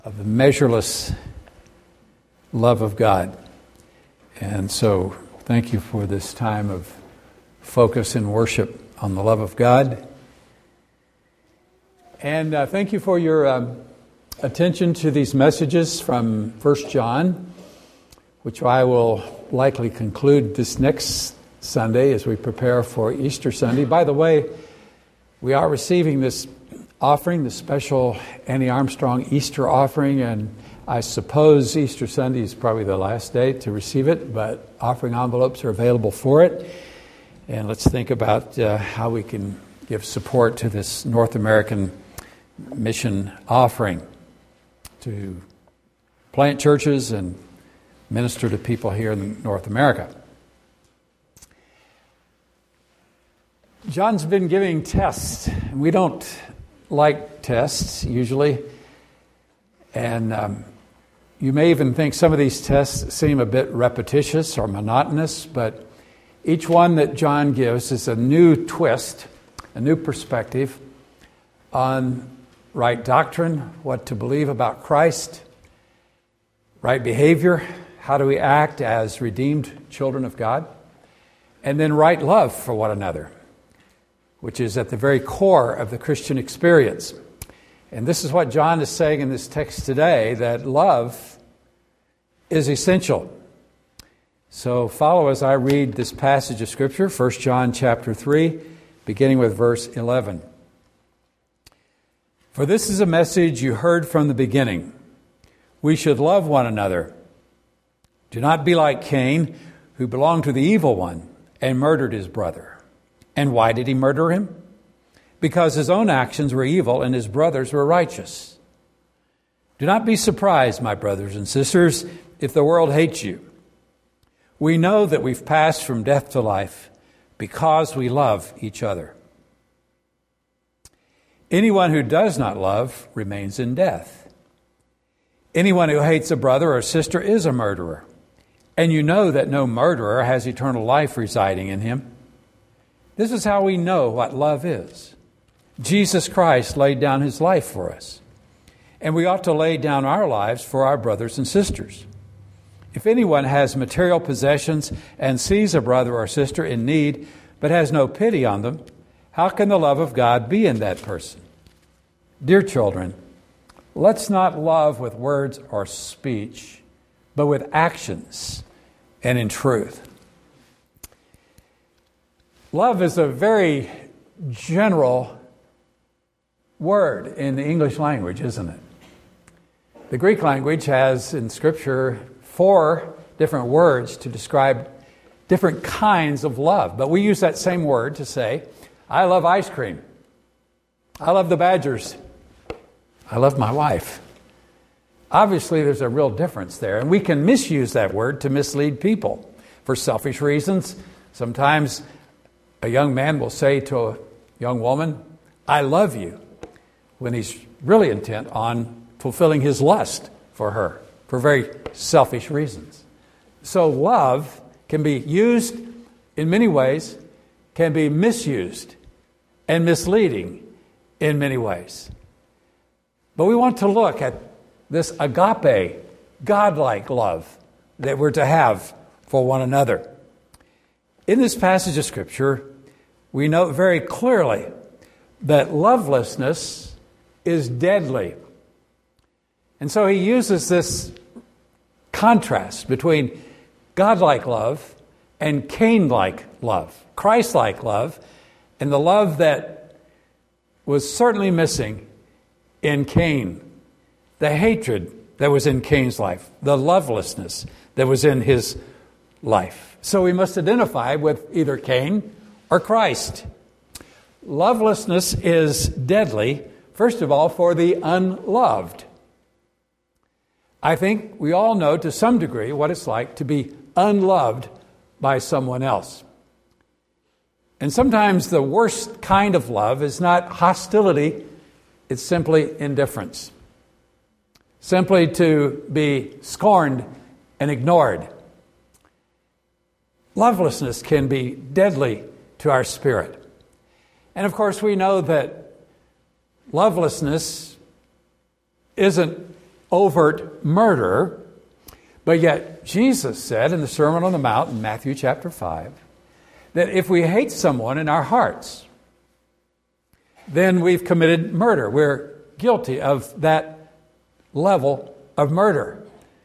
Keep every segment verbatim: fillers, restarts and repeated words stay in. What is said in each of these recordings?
of the measureless love of God. And so thank you for this time of focus and worship on the love of God. And uh, thank you for your um, attention to these messages from First John, which I will likely conclude this next Sunday as we prepare for Easter Sunday. By the way, we are receiving this offering, the special Annie Armstrong Easter offering, and I suppose Easter Sunday is probably the last day to receive it, but offering envelopes are available for it. And let's think about uh, how we can give support to this North American mission offering to plant churches and minister to people here in North America. John's been giving tests. We don't like tests usually, and um, you may even think some of these tests seem a bit repetitious or monotonous, but each one that John gives is a new twist, a new perspective on right doctrine, what to believe about Christ, right behavior, how do we act as redeemed children of God, and then right love for one another, which is at the very core of the Christian experience. And this is what John is saying in this text today, that love is essential. So follow as I read this passage of Scripture, First John chapter three, beginning with verse eleven. For this is a message you heard from the beginning. We should love one another. Do not be like Cain, who belonged to the evil one and murdered his brother. And why did he murder him? Because his own actions were evil and his brothers were righteous. Do not be surprised, my brothers and sisters, if the world hates you. We know that we've passed from death to life because we love each other. Anyone who does not love remains in death. Anyone who hates a brother or sister is a murderer. And you know that no murderer has eternal life residing in him. This is how we know what love is. Jesus Christ laid down his life for us, and we ought to lay down our lives for our brothers and sisters. If anyone has material possessions and sees a brother or sister in need, but has no pity on them, how can the love of God be in that person? Dear children, let's not love with words or speech, but with actions and in truth. Love is a very general word in the English language, isn't it? The Greek language has in Scripture four different words to describe different kinds of love. But we use that same word to say, I love ice cream. I love the Badgers. I love my wife. Obviously, there's a real difference there. And we can misuse that word to mislead people for selfish reasons. Sometimes a young man will say to a young woman, I love you, when he's really intent on fulfilling his lust for her, for very selfish reasons. So love can be used in many ways, can be misused and misleading in many ways. But we want to look at this agape, godlike love that we're to have for one another. In this passage of Scripture, we note very clearly that lovelessness is deadly. And so he uses this contrast between godlike love and Cain-like love, Christ-like love, and the love that was certainly missing in Cain, the hatred that was in Cain's life, the lovelessness that was in his life. So we must identify with either Cain or Christ. Lovelessness is deadly, first of all, for the unloved. I think we all know to some degree what it's like to be unloved by someone else. And sometimes the worst kind of love is not hostility, it's simply indifference. Simply to be scorned and ignored. Lovelessness can be deadly to our spirit. And of course, we know that lovelessness isn't overt murder. But yet Jesus said in the Sermon on the Mount in Matthew chapter five that if we hate someone in our hearts, then we've committed murder. We're guilty of that level of murder.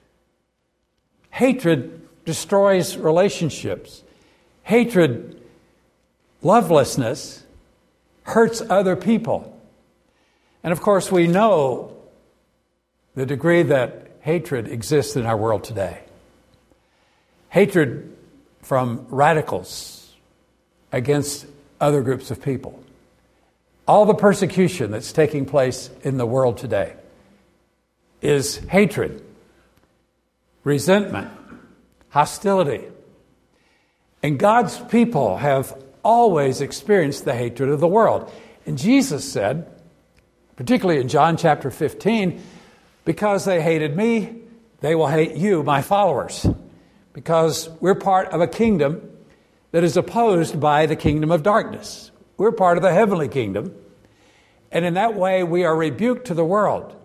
Hatred destroys relationships. Hatred, lovelessness, hurts other people. And of course, we know the degree that hatred exists in our world today. Hatred from radicals against other groups of people. All the persecution that's taking place in the world today is hatred, resentment, hostility. And God's people have always experienced the hatred of the world. And Jesus said, particularly in John chapter fifteen, because they hated me, they will hate you, my followers. Because we're part of a kingdom that is opposed by the kingdom of darkness. We're part of the heavenly kingdom. And in that way, we are rebuked to the world.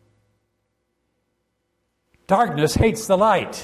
Darkness hates the light.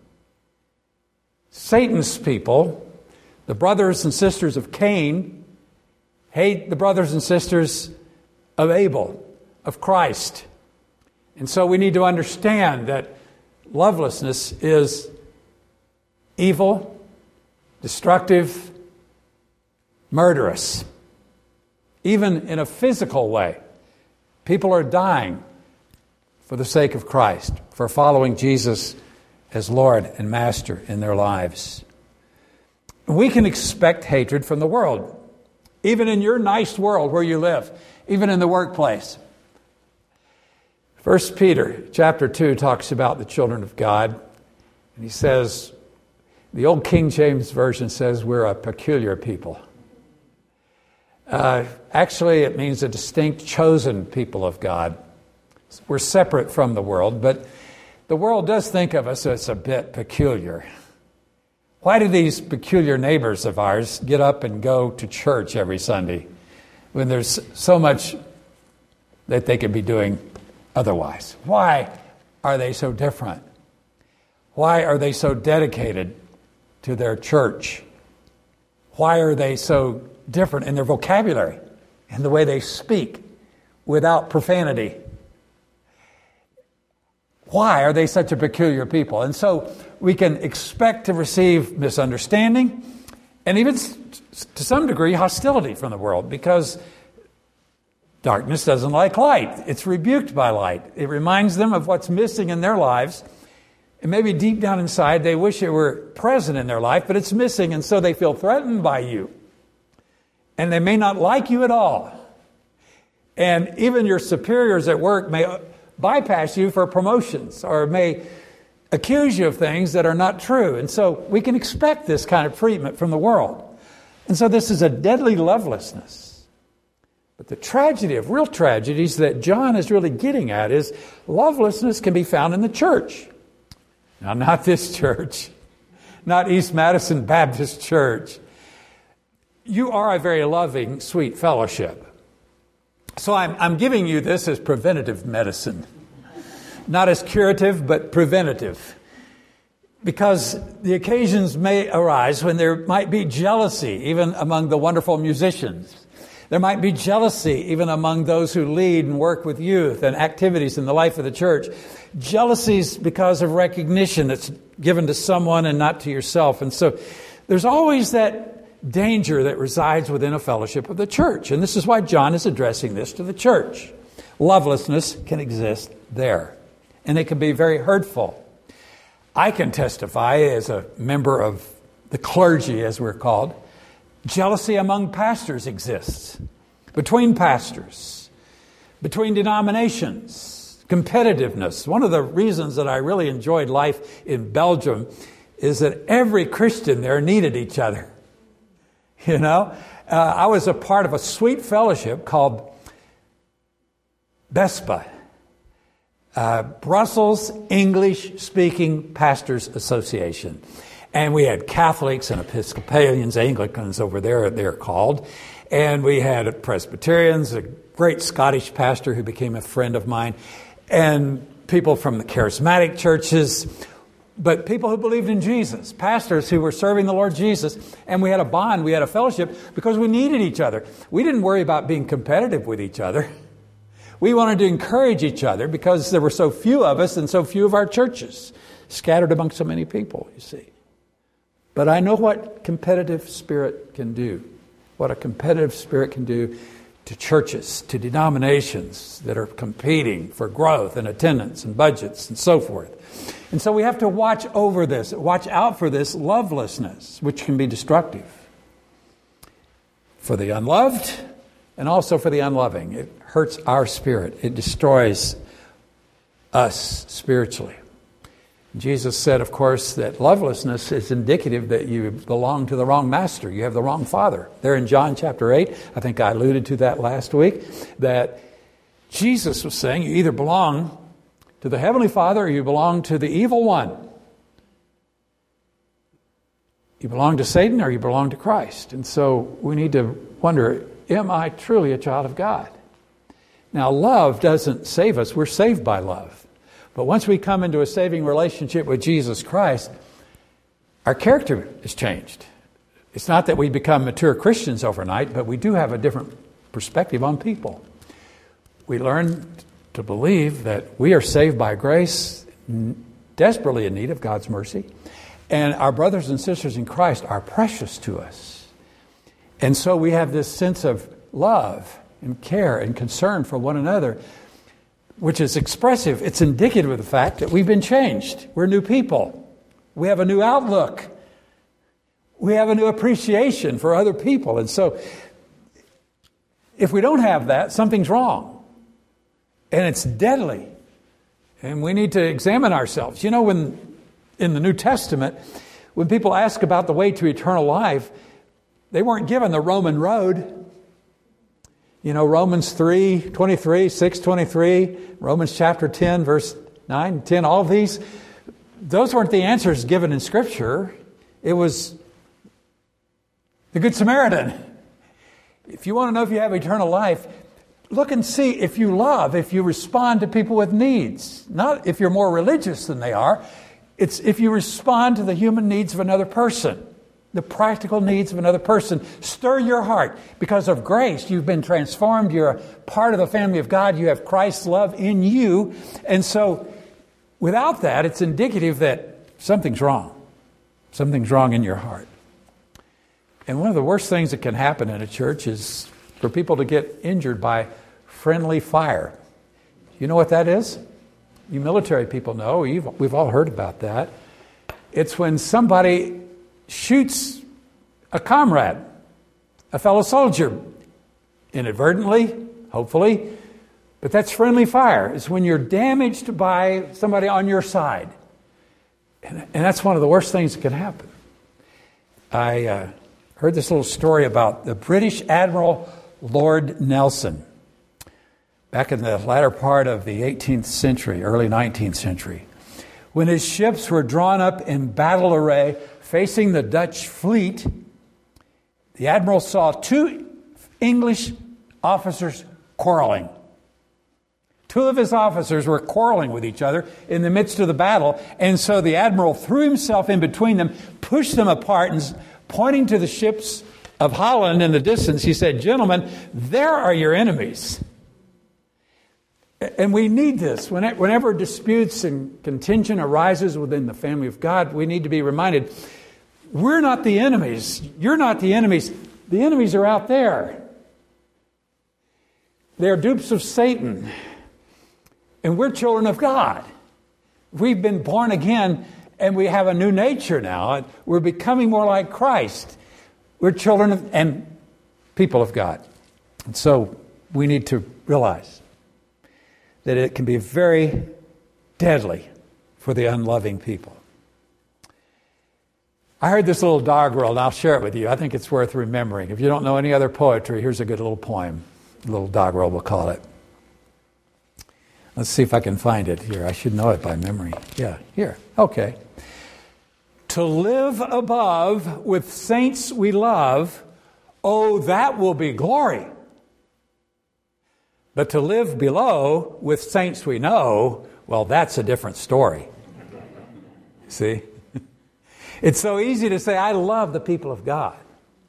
Satan's people, the brothers and sisters of Cain, hate the brothers and sisters of Abel, of Christ. And so we need to understand that lovelessness is evil, destructive, murderous. Even in a physical way, people are dying for the sake of Christ, for following Jesus as Lord and Master in their lives. We can expect hatred from the world, even in your nice world where you live, even in the workplace. First Peter chapter two talks about the children of God. And he says, the old King James Version says we're a peculiar people. Uh, actually, it means a distinct, chosen people of God. We're separate from the world, but the world does think of us as a bit peculiar. Why do these peculiar neighbors of ours get up and go to church every Sunday when there's so much that they could be doing otherwise? Why are they so different? Why are they so dedicated to their church? Why are they so different in their vocabulary and the way they speak without profanity? Why are they such a peculiar people? And so we can expect to receive misunderstanding and even to some degree hostility from the world, because darkness doesn't like light. It's rebuked by light. It reminds them of what's missing in their lives. And maybe deep down inside, they wish it were present in their life, but it's missing, and so they feel threatened by you. And they may not like you at all. And even your superiors at work may bypass you for promotions or may accuse you of things that are not true. And so we can expect this kind of treatment from the world. And so this is a deadly lovelessness. But the tragedy of real tragedies that John is really getting at is lovelessness can be found in the church. Now, not this church, not East Madison Baptist Church. You are a very loving, sweet fellowship. So I'm, I'm giving you this as preventative medicine. Not as curative, but preventative. Because the occasions may arise when there might be jealousy, even among the wonderful musicians. There might be jealousy even among those who lead and work with youth and activities in the life of the church. Jealousies because of recognition that's given to someone and not to yourself. And so there's always that danger that resides within a fellowship of the church. And this is why John is addressing this to the church. Lovelessness can exist there. And it can be very hurtful. I can testify as a member of the clergy, as we're called. Jealousy among pastors exists. Between pastors. Between denominations. Competitiveness. One of the reasons that I really enjoyed life in Belgium is that every Christian there needed each other. You know, uh, I was a part of a sweet fellowship called BESPA, uh, Brussels English Speaking Pastors Association. And we had Catholics and Episcopalians, Anglicans over there, they're called. And we had Presbyterians, a great Scottish pastor who became a friend of mine. And people from the charismatic churches, but people who believed in Jesus, pastors who were serving the Lord Jesus, and we had a bond, we had a fellowship because we needed each other. We didn't worry about being competitive with each other. We wanted to encourage each other because there were so few of us and so few of our churches, scattered among so many people, you see. But I know what competitive spirit can do, what a competitive spirit can do to churches, to denominations that are competing for growth and attendance and budgets and so forth. And so we have to watch over this, watch out for this lovelessness, which can be destructive for the unloved and also for the unloving. It hurts our spirit. It destroys us spiritually. Jesus said, of course, that lovelessness is indicative that you belong to the wrong master. You have the wrong father. There in John chapter eight, I think I alluded to that last week, that Jesus was saying you either belong to the Heavenly Father or you belong to the evil one. You belong to Satan or you belong to Christ. And so we need to wonder, am I truly a child of God? Now, love doesn't save us. We're saved by love. But once we come into a saving relationship with Jesus Christ, our character is changed. It's not that we become mature Christians overnight, but we do have a different perspective on people. We learn to believe that we are saved by grace, desperately in need of God's mercy, and our brothers and sisters in Christ are precious to us. And so we have this sense of love and care and concern for one another, which is expressive. It's indicative of the fact that we've been changed. We're new people. We have a new outlook. We have a new appreciation for other people. And so if we don't have that, something's wrong. And it's deadly. And we need to examine ourselves. You know, when in the New Testament, when people ask about the way to eternal life, they weren't given the Roman road. You know, Romans three twenty-three, six twenty-three, Romans chapter ten, verse nine, ten, all of these, those weren't the answers given in Scripture. It was the Good Samaritan. If you want to know if you have eternal life, look and see if you love, if you respond to people with needs. Not if you're more religious than they are. It's if you respond to the human needs of another person. The practical needs of another person. Stir your heart. Because of grace, you've been transformed. You're a part of the family of God. You have Christ's love in you. And so, without that, it's indicative that something's wrong. Something's wrong in your heart. And one of the worst things that can happen in a church is for people to get injured by friendly fire. You know what that is? You military people know. We've all heard about that. It's when somebody shoots a comrade, a fellow soldier, inadvertently, hopefully, but that's friendly fire. It's when you're damaged by somebody on your side. And, and that's one of the worst things that can happen. I uh, heard this little story about the British Admiral Lord Nelson back in the latter part of the eighteenth century, early nineteenth century, when his ships were drawn up in battle array facing the Dutch fleet. The admiral saw two English officers quarreling. Two of his officers were quarreling with each other in the midst of the battle, and so the admiral threw himself in between them, pushed them apart, and pointing to the ships of Holland in the distance, he said, "Gentlemen, there are your enemies." And we need this. Whenever disputes and contention arises within the family of God, we need to be reminded, we're not the enemies. You're not the enemies. The enemies are out there. They're dupes of Satan. And we're children of God. We've been born again, and we have a new nature now. We're becoming more like Christ. We're children of, and people of God. And so we need to realize that it can be very deadly for the unloving people. I heard this little doggerel, and I'll share it with you. I think it's worth remembering. If you don't know any other poetry, here's a good little poem. A little doggerel, we'll call it. Let's see if I can find it here. I should know it by memory. Yeah, here. Okay. To live above with saints we love, oh, that will be glory. But to live below with saints we know Well, that's a different story. See? It's so easy to say, I love the people of God.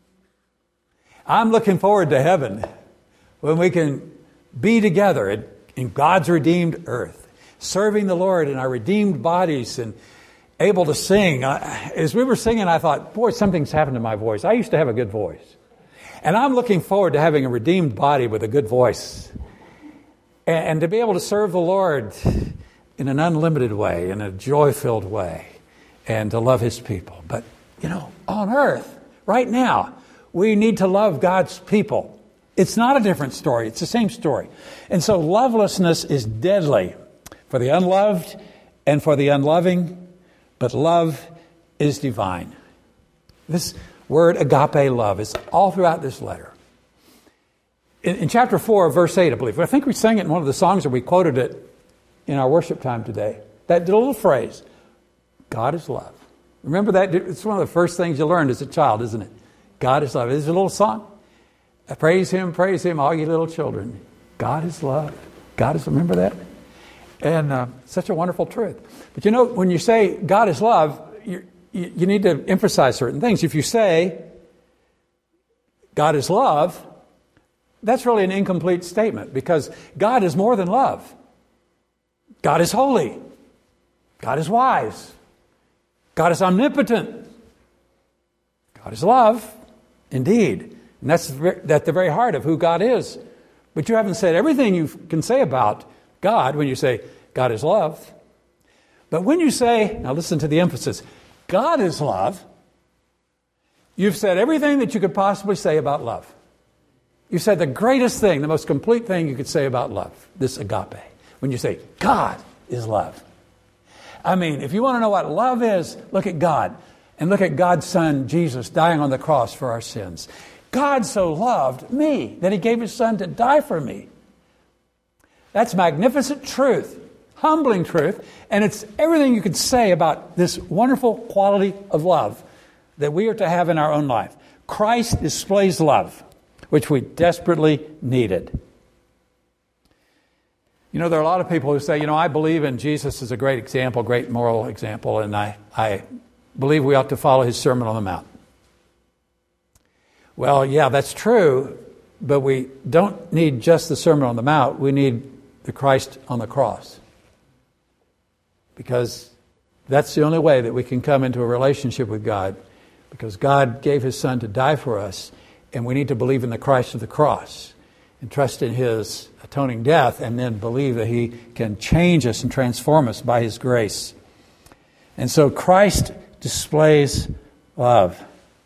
I'm looking forward to heaven when we can be together in, in God's redeemed earth, serving the Lord in our redeemed bodies and able to sing. I, as we were singing, I thought, boy, something's happened to my voice. I used to have a good voice. And I'm looking forward to having a redeemed body with a good voice. And, and to be able to serve the Lord in an unlimited way, in a joy-filled way, and to love His people. But, you know, on earth, right now, we need to love God's people. It's not a different story. It's the same story. And so lovelessness is deadly for the unloved and for the unloving, but love is divine. This word agape love is all throughout this letter. In, in chapter four, verse eight, I believe. I think we sang it in one of the songs, or we quoted it in our worship time today. That little phrase, God is love. Remember that? It's one of the first things you learned as a child, isn't it? God is love. It's a little song. Praise Him, praise Him, all you little children. God is love. God is, remember that? And uh, such a wonderful truth. But you know, when you say God is love, you, you, you need to emphasize certain things. If you say God is love, that's really an incomplete statement, because God is more than love. God is holy. God is wise. God is omnipotent. God is love, indeed. And that's at the very heart of who God is. But you haven't said everything you can say about God when you say God is love. But when you say, now listen to the emphasis, God is love, you've said everything that you could possibly say about love. You've said the greatest thing, the most complete thing you could say about love, this agape. When you say God is love. I mean, if you want to know what love is, look at God. And look at God's Son, Jesus, dying on the cross for our sins. God so loved me that He gave His Son to die for me. That's magnificent truth, humbling truth, and it's everything you could say about this wonderful quality of love that we are to have in our own life. Christ displays love, which we desperately needed. You know, there are a lot of people who say, you know, I believe in Jesus as a great example, great moral example, and I, I believe we ought to follow His Sermon on the Mount. Well, yeah, that's true, but we don't need just the Sermon on the Mount. We need the Christ on the cross. Because that's the only way that we can come into a relationship with God. Because God gave His Son to die for us, and we need to believe in the Christ of the cross and trust in His atoning death, and then believe that He can change us and transform us by His grace. And so Christ displays love.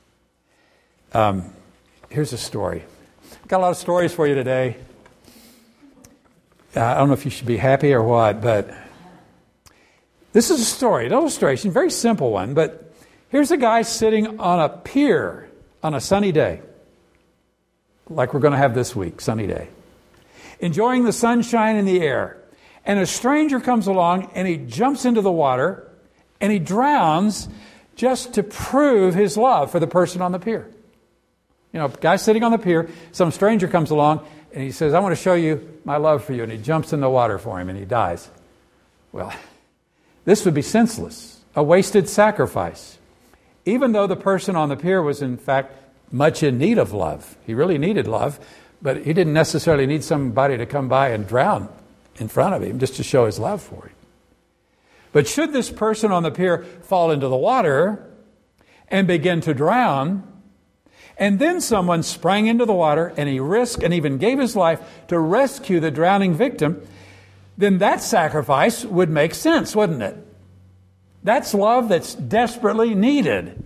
Um, here's a story. I've got a lot of stories for you today. Uh, I don't know if you should be happy or what, but this is a story, an illustration, very simple one. But here's a guy sitting on a pier on a sunny day, like we're going to have this week, sunny day, enjoying the sunshine in the air. And a stranger comes along and he jumps into the water and he drowns just to prove his love for the person on the pier. You know, guy sitting on the pier, some stranger comes along and he says, I want to show you my love for you. And he jumps in the water for him and he dies. Well, this would be senseless, a wasted sacrifice. Even though the person on the pier was in fact much in need of love. He really needed love, but he didn't necessarily need somebody to come by and drown in front of him just to show his love for him. But should this person on the pier fall into the water and begin to drown, and then someone sprang into the water and he risked and even gave his life to rescue the drowning victim, then that sacrifice would make sense, wouldn't it? That's love that's desperately needed.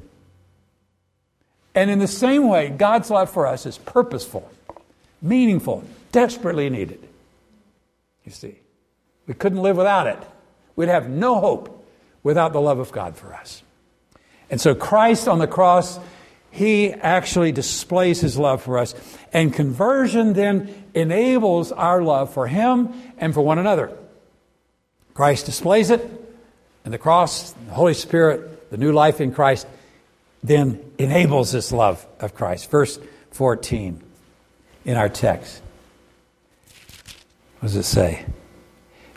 And in the same way, God's love for us is purposeful, meaningful, desperately needed. You see, we couldn't live without it. We'd have no hope without the love of God for us. And so Christ on the cross, He actually displays His love for us. And conversion then enables our love for Him and for one another. Christ displays it, and the cross, the Holy Spirit, the new life in Christ, then enables this love of Christ. Verse fourteen in our text. What does it say?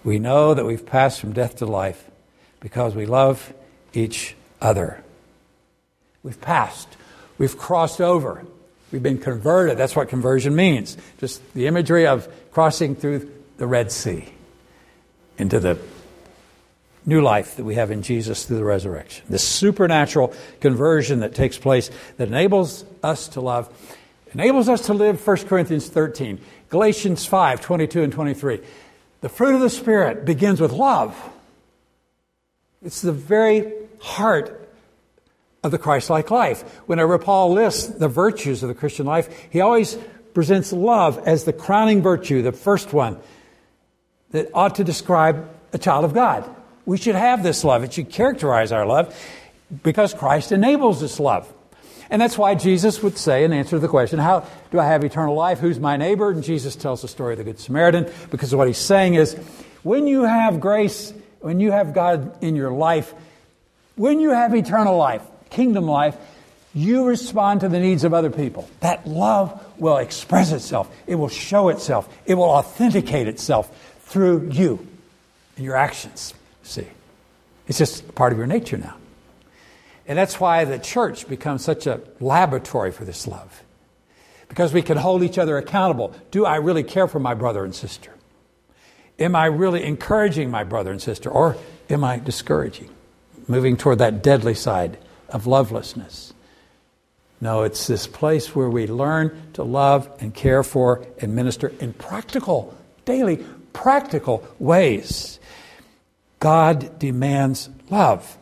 We know that we've passed from death to life because we love each other. We've passed. We've crossed over. We've been converted. That's what conversion means. Just the imagery of crossing through the Red Sea into the new life that we have in Jesus through the resurrection. This supernatural conversion that takes place that enables us to love, enables us to live First Corinthians thirteen, Galatians five, twenty-two and twenty-three. The fruit of the Spirit begins with love. It's the very heart of the Christ-like life. Whenever Paul lists the virtues of the Christian life, he always presents love as the crowning virtue, the first one that ought to describe a child of God. We should have this love. It should characterize our love because Christ enables this love. And that's why Jesus would say in answer to the question, how do I have eternal life? Who's my neighbor? And Jesus tells the story of the Good Samaritan, because what he's saying is, when you have grace, when you have God in your life, when you have eternal life, kingdom life, you respond to the needs of other people. That love will express itself. It will show itself. It will authenticate itself through you and your actions. See, it's just part of your nature now. And that's why the church becomes such a laboratory for this love. Because we can hold each other accountable. Do I really care for my brother and sister? Am I really encouraging my brother and sister? Or am I discouraging? Moving toward that deadly side of lovelessness. No, it's this place where we learn to love and care for and minister in practical, daily, practical ways. God demands love.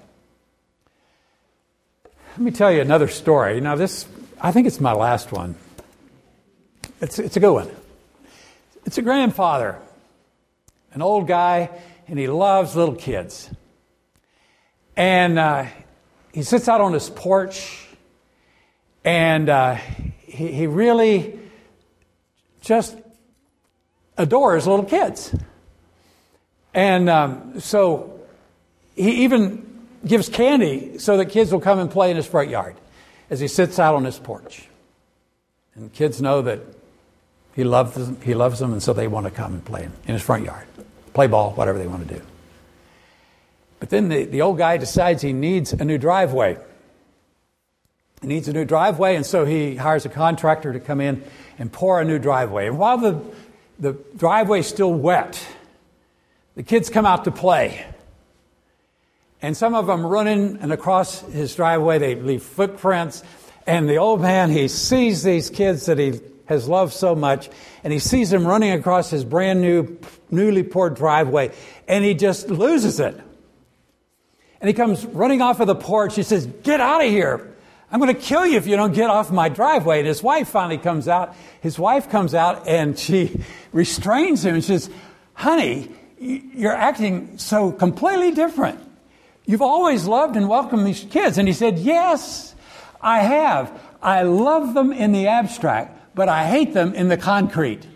Let me tell you another story. Now this, I think it's my last one. It's, it's a good one. It's a grandfather, an old guy, and he loves little kids. And uh, he sits out on his porch, and uh, he, he really just adores little kids. And um, so he even gives candy so that kids will come and play in his front yard as he sits out on his porch. And kids know that he loves them, he loves them, and so they want to come and play in his front yard. Play ball, whatever they want to do. But then the, the old guy decides he needs a new driveway. He needs a new driveway, and so he hires a contractor to come in and pour a new driveway. And while the, the driveway is still wet, the kids come out to play. And some of them running and across his driveway, they leave footprints. And the old man, he sees these kids that he has loved so much, and he sees them running across his brand new, newly poured driveway, and he just loses it. And he comes running off of the porch. He says, "Get out of here. I'm going to kill you if you don't get off my driveway." And his wife finally comes out. His wife comes out and she restrains him and says, "Honey, you're acting so completely different. You've always loved and welcomed these kids." And he said, "Yes, I have. I love them in the abstract, but I hate them in the concrete."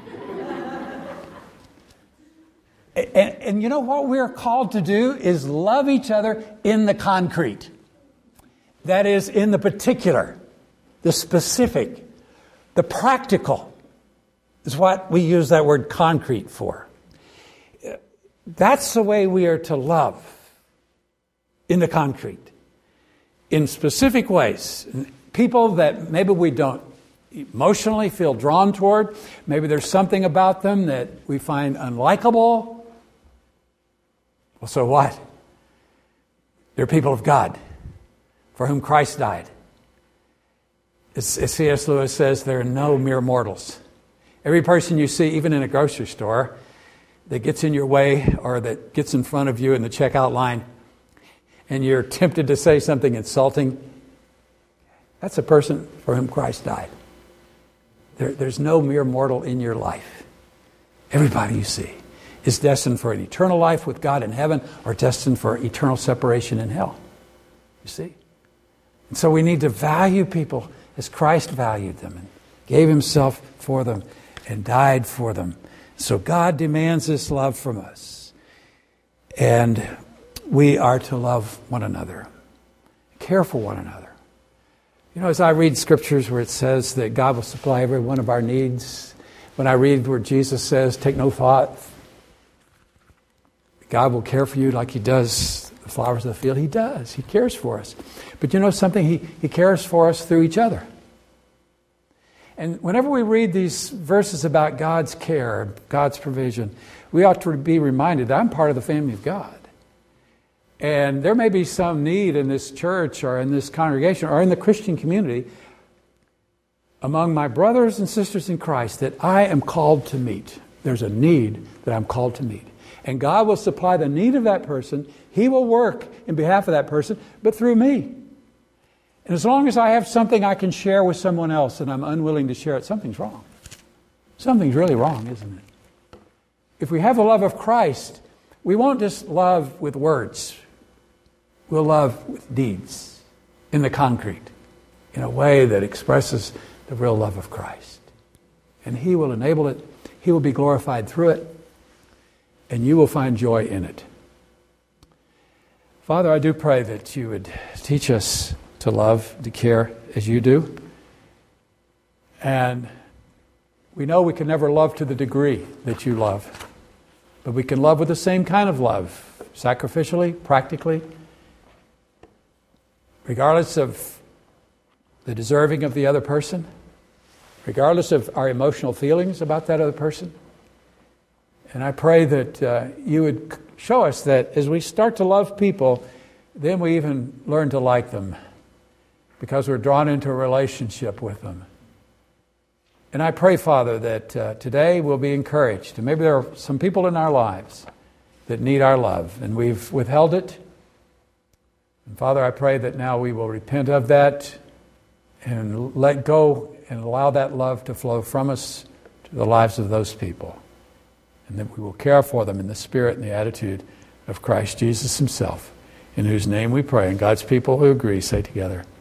And, and you know what we're called to do is love each other in the concrete. That is, in the particular, the specific, the practical is what we use that word concrete for. That's the way we are to love, in the concrete, in specific ways. People that maybe we don't emotionally feel drawn toward, maybe there's something about them that we find unlikable. Well, so what? They're people of God, for whom Christ died. As, as C S Lewis says, there are no mere mortals. Every person you see, even in a grocery store, that gets in your way or that gets in front of you in the checkout line, and you're tempted to say something insulting, that's a person for whom Christ died. There, there's no mere mortal in your life. Everybody you see is destined for an eternal life with God in heaven or destined for eternal separation in hell. You see? And so we need to value people as Christ valued them and gave himself for them and died for them. So God demands this love from us. And we are to love one another, care for one another. You know, as I read scriptures where it says that God will supply every one of our needs, when I read where Jesus says, "Take no thought God will care for you like He does the flowers of the field. He does. He cares for us. But you know something? He, he cares for us through each other. And whenever we read these verses about God's care, God's provision, we ought to be reminded that I'm part of the family of God. And there may be some need in this church or in this congregation or in the Christian community among my brothers and sisters in Christ that I am called to meet. There's a need that I'm called to meet. And God will supply the need of that person. He will work in behalf of that person, but through me. And as long as I have something I can share with someone else and I'm unwilling to share it, something's wrong. Something's really wrong, isn't it? If we have the love of Christ, we won't just love with words. We'll love with deeds, in the concrete, in a way that expresses the real love of Christ. And He will enable it. He will be glorified through it. And you will find joy in it. Father, I do pray that you would teach us to love, to care as you do. And we know we can never love to the degree that you love. But we can love with the same kind of love, sacrificially, practically, regardless of the deserving of the other person, regardless of our emotional feelings about that other person. And I pray that uh, you would show us that as we start to love people, then we even learn to like them because we're drawn into a relationship with them. And I pray, Father, that uh, today we'll be encouraged. And maybe there are some people in our lives that need our love, and we've withheld it. And Father, I pray that now we will repent of that and let go and allow that love to flow from us to the lives of those people. And that we will care for them in the spirit and the attitude of Christ Jesus Himself, in whose name we pray. And God's people who agree say together,